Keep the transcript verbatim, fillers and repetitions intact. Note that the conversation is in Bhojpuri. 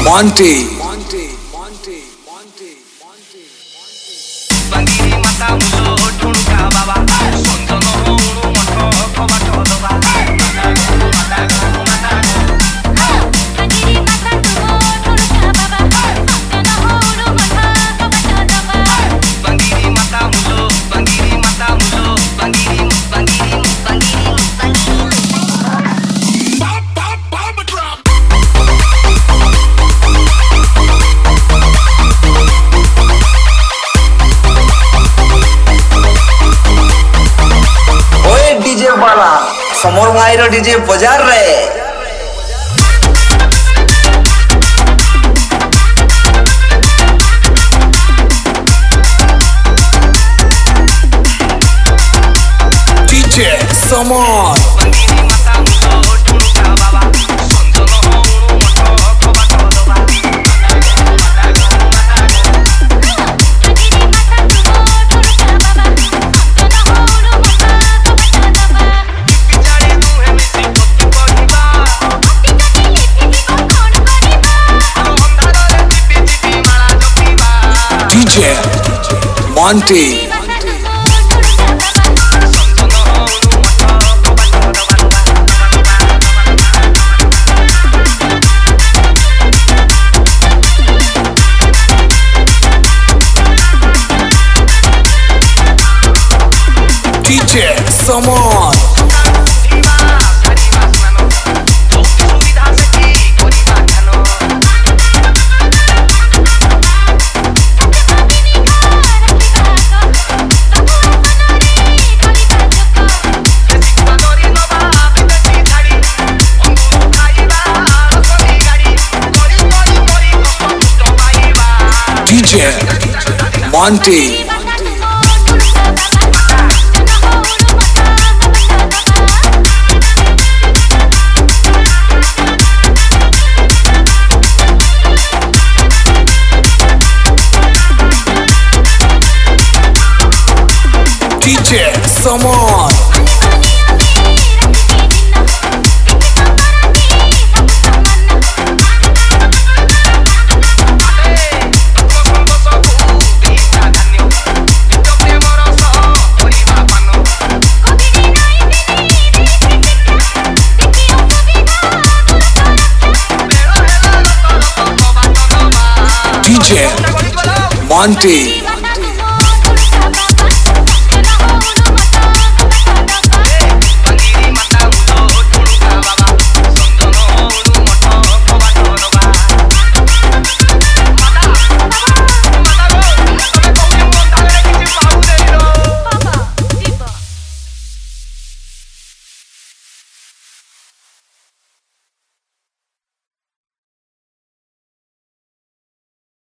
Monty. Bangiri mata mulo dhunka baba sonjono unu moto kobato doba mata go mata go mata go bangiri mata mulo dhunka baba sonjono unu moto kobato doba bangiri mata mulo bangiri mata mulo bangiri bangiri bangiri bangiri pop pop bomb drop. DJ वाला समोर माइरो डीजे बजा रहे डीजे समोर डीजे Monty. डीजे समोर डीजे Monty. डीजे समोर डीजे Monty.